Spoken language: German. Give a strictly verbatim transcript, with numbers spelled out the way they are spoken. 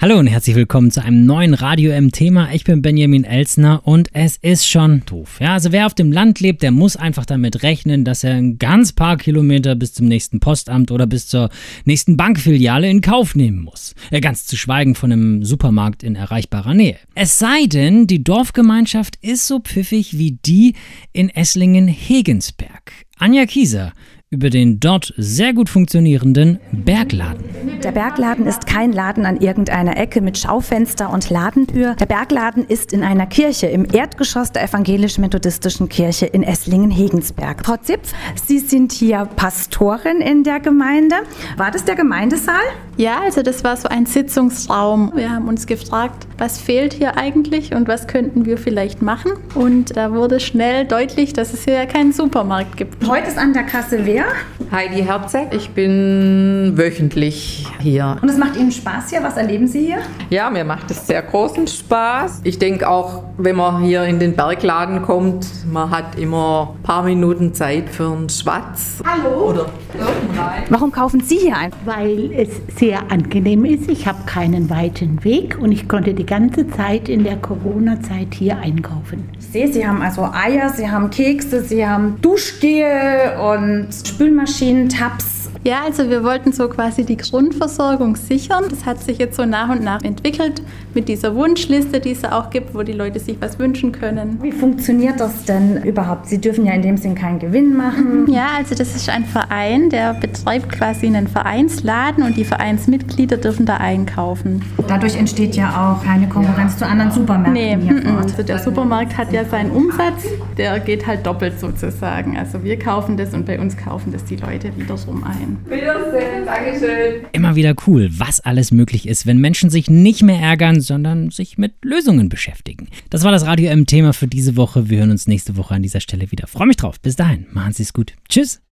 Hallo und herzlich willkommen zu einem neuen Radio M-Thema. Ich bin Benjamin Elsner und es ist schon doof. Ja, also wer auf dem Land lebt, der muss einfach damit rechnen, dass er ein ganz paar Kilometer bis zum nächsten Postamt oder bis zur nächsten Bankfiliale in Kauf nehmen muss. Ja, ganz zu schweigen von einem Supermarkt in erreichbarer Nähe. Es sei denn, die Dorfgemeinschaft ist so pfiffig wie die in Esslingen-Hegensberg. Anja Kieser über den dort sehr gut funktionierenden Bergladen. Der Bergladen ist kein Laden an irgendeiner Ecke mit Schaufenster und Ladentür. Der Bergladen ist in einer Kirche, im Erdgeschoss der evangelisch-methodistischen Kirche in Esslingen-Hegensberg. Frau Zipf, Sie sind hier Pastorin in der Gemeinde. War das der Gemeindesaal? Ja, also das war so ein Sitzungsraum. Wir haben uns gefragt, was fehlt hier eigentlich und was könnten wir vielleicht machen. Und da wurde schnell deutlich, dass es hier ja keinen Supermarkt gibt. Heute ist an der Kasse wer? Heidi Herzeg. Ich bin wöchentlich hier. Und es macht Ihnen Spaß hier? Was erleben Sie hier? Ja, mir macht es sehr großen Spaß. Ich denke auch, wenn man hier in den Bergladen kommt, man hat immer ein paar Minuten Zeit für einen Schwatz. Hallo. Oder irgendein. Warum kaufen Sie hier ein? Weil es sehr angenehm ist. Ich habe keinen weiten Weg und ich konnte die ganze Zeit in der Corona-Zeit hier einkaufen. Ich sehe, Sie haben also Eier, Sie haben Kekse, Sie haben Duschgel und Spülmaschinen, Tabs. Ja, also wir wollten so quasi die Grundversorgung sichern. Das hat sich jetzt so nach und nach entwickelt mit dieser Wunschliste, die es auch gibt, wo die Leute sich was wünschen können. Wie funktioniert das denn überhaupt? Sie dürfen ja in dem Sinn keinen Gewinn machen. Ja, also das ist ein Verein, der betreibt quasi einen Vereinsladen und die Vereinsmitglieder dürfen da einkaufen. Dadurch entsteht ja auch keine Konkurrenz zu anderen Supermärkten Nee, hier vor Ort. also der Supermarkt hat ja seinen Umsatz, der geht halt doppelt sozusagen. Also wir kaufen das und bei uns kaufen das die Leute wiederum ein. Wiedersehen, Dankeschön. Immer wieder cool, was alles möglich ist, wenn Menschen sich nicht mehr ärgern, sondern sich mit Lösungen beschäftigen. Das war das Radio M-Thema für diese Woche. Wir hören uns nächste Woche an dieser Stelle wieder. Freue mich drauf. Bis dahin, machen Sie es gut. Tschüss.